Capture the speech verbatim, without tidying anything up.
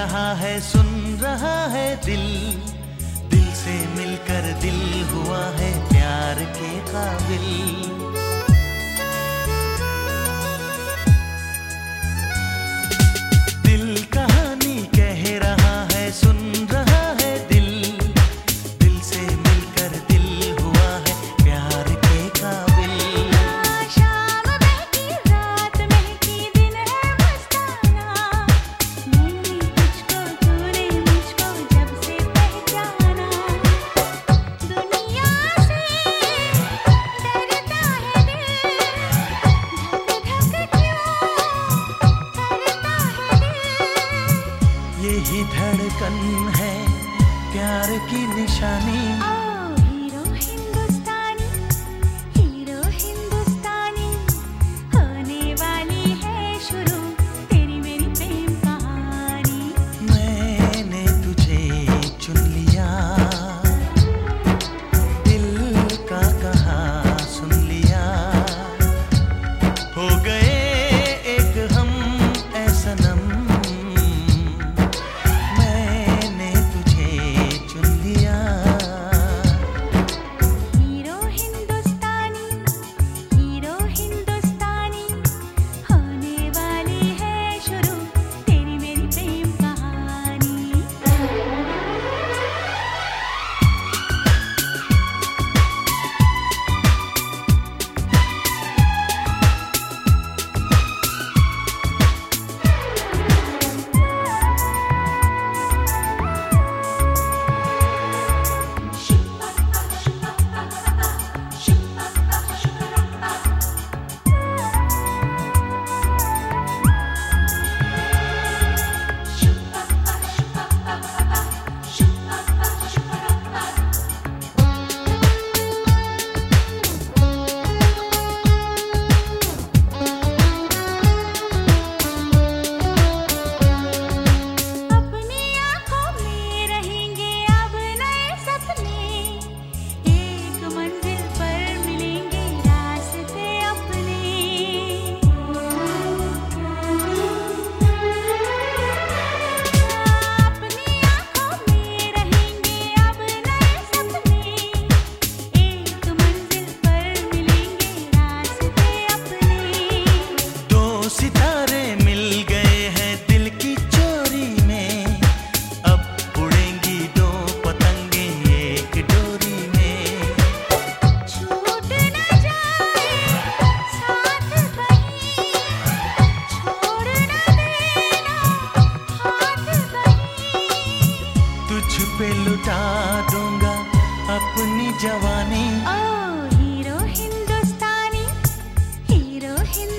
रहा है, सुन रहा है दिल, दिल से मिलकर दिल हुआ है प्यार के काबिल। दिल कहानी कह रहा है, सुन रहा है दिल, दिल से मिलकर दिल हुआ है प्यार के काबिल। शाम महकी रात महकी दिन है मस्ताना, मैंने तुझको तूने मुझको जब से पहचाना। दुनिया से डरता है दिल, धक धक क्यों करता है दिल। यही धड़कन है प्यार की निशानी। ओ हीरो हिंदुस्तानी, हीरो हिंदुस्तानी, होने वाली है शुरू तेरी मेरी प्रेम कहानी। मैंने तुझे चुन लिया, दिल का कहा सुन लिया, हो गए एक हम ऐ सनम। मैंने तुझे चुन लिया। हीरो हिंदुस्तानी, हीरो हिंदुस्तानी, होने वाली है शुरू तेरी मेरी प्रेम कहानी। अपनी आँखों में रहेंगे अब नए सपने, एक मंजिल पर मिलेंगे रास्ते अपने। अपनी आँखों में रहेंगे अब नए सपने, एक मंजिल पर मिलेंगे रास्ते अपने। दो सितारे मिल गए हैं दिल की चोरी में, अब उड़ेंगी दो पतंगे एक डोरी में। छूट न जाए साथ कहीं, छोड़ न देना हाथ कहीं। तुझ पे लुटा दूंगा अपनी जवानी। ओ हीरो हिंदुस्तानी, हीरो हिंदुस्तानी।